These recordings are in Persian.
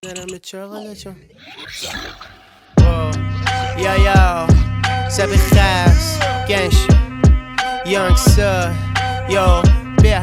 ندارم به چاقالا چون یا سبی خاص گنش یانگ سر یا بیا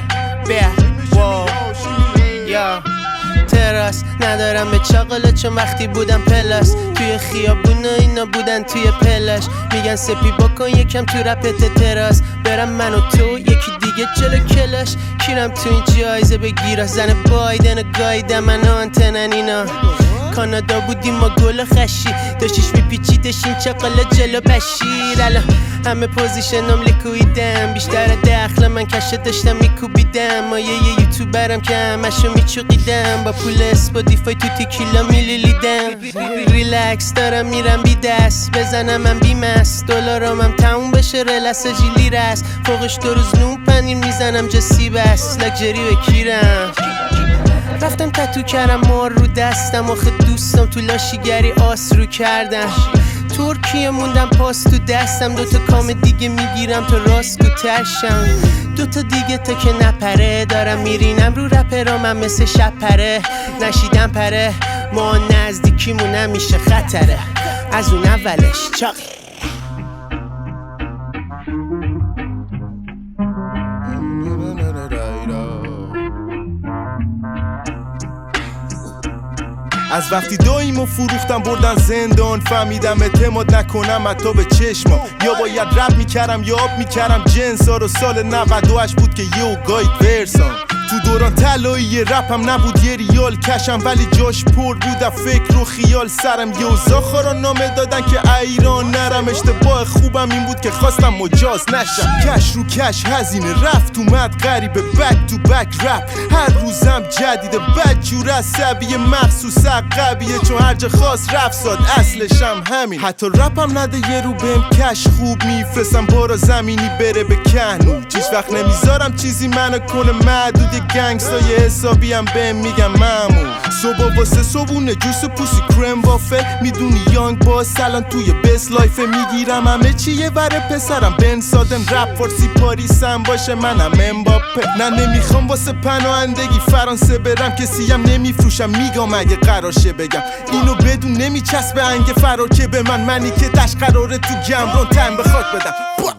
یا تراس ندارم به چاقالا چون وقتی بودم پلاس توی خیابون اینا بودن توی پلاش میگن سپی بکن یکم تو رپت تراس برم من و تو یکی دیگه جلو کلاش کیرم تو این جایزه بگیره زن بایدن گایده من آنتنن اینا کانادا بودیم ما گل خشی داشتیش میپیچیدش این چاقالا جلو بشیر الان همه پوزیشنم لیکویدم بیشتر دخل من کشه داشتم میکوبیدم ما یه یوتیوبرم که همشو میچوقیدم با پول اسپاتیفای تو تیکیلا میلیلیدم ریلکس دارم میرم بی دست بزنم من بیمست دلارامم تموم بشه رلس جیلی رست فوقش 2 روز نون پنیر میزنم جا سیبست لکجری و کیرم رفتم تتو کردم مار رو دستم آخه دوستم تو لاشیگری آس رو کردم ترکیه موندم پاس تو دستم 2 کام دیگه میگیرم تا راست کو ترشم 2 دیگه تا که نپره دارم میرینم رو رپرام من مثل شپره نشیدم پره ما نزدیکیمون نمیشه خطره از اون اولش چاقی از وقتی داییمو فروختم بردن زندان فهمیدم اعتماد نکنم حتی به چشمم یا باید رپ میکردم یا آب میکردم جنسا رو سال 98 بود که یو گاید ورسام تو دوران طلایی رپم نبود یه ریال کشم ولی جاش پر بود فکر و خیال سرم یوزا خارا نامه دادن که ایران نرم اشتباه خوبم این بود که خواستم مجاز نشم کش رو کش هزینه رفت اومد غریبه بک تو بک رپ هر روزم جدیده بدجور عصبی مخصوص عقبیه چون هر جا خواست رفت ساد اصلشم همین حتی رپم نده یه رو بهم کش خوب میفرستم بارا زمینی بره به کهنو چیش وقت نمیذارم چیزی منو کنه معدود گنگستای حسابی هم بهم میگم مامون صبح واسه صبونه جوس و پوسی کرم وافل میدونی یانگ باز الان توی بست لایف میگیرم همه چیه بره پسرم بن سادن رپ فارسی پاریسم باشه منم امباپه نه نمیخوام واسه پناهندگی فرانسه برم کسی هم نمیفروشم میگم اگه قرارشه بگم اینو بدون نمیچسبه انگ فرار که به منی که دش قراره تو گمرون تن به خاک بدم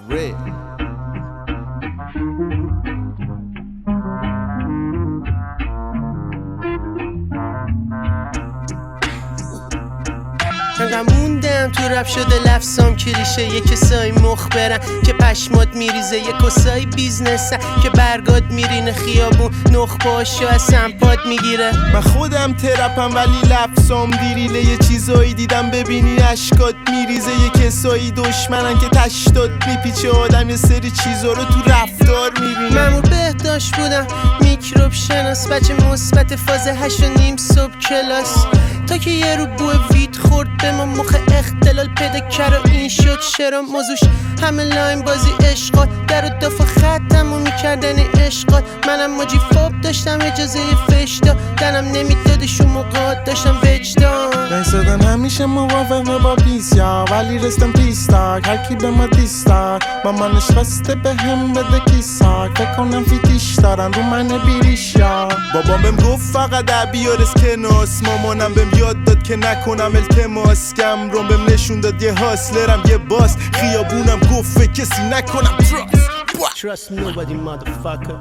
انقدر موندم تو رپ شده لفظام کلیشه یه کسایی مخبرن که پشمات میریزه یه کسایی بیزنسن که برگاد میرینه خیابون نخ پاشو از سمپاد میگیره من خودم ترپم ولی لفظام دیریله یه چیزایی دیدم ببینی اشکات میریزه یه کسایی دشمنن که تشتات میپیچه آدم یه سری چیزا رو تو رفتار میبینه مامور بهداشت بودم میکروب شناس بچه مثبت فاز 8:30 صبح کلاس تا که یه رو بو ویت خورد به ما مخ اختلال پیدا کرد و این شد چرا موضوعش همه لاین بازی عشقات در و دافا ختمو میکردن عشقات منم ماجی فاب داشتم اجازه فش دادنم نمیدادشون موقعات داشتم وجدان نایستادن همیشه موافقه با پیسیا ولی رستم پیستاک هرکی به ما دیستاک مامانش خواسته به هم بده کیساک فکر کنم فیتیش دارن رو من بیریشیا بابام بهم گفت فقط بیار اسکناس مامانم بهم یاد داد که نکنم التماس کم روم بهم نشون داد یه هاسلرم یه باس خیابونم گفت کسی نکنم Trust nobody motherfucker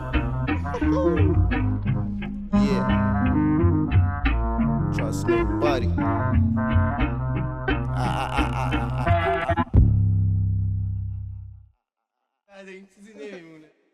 Yeah Trust nobody این چیزی نمیمونه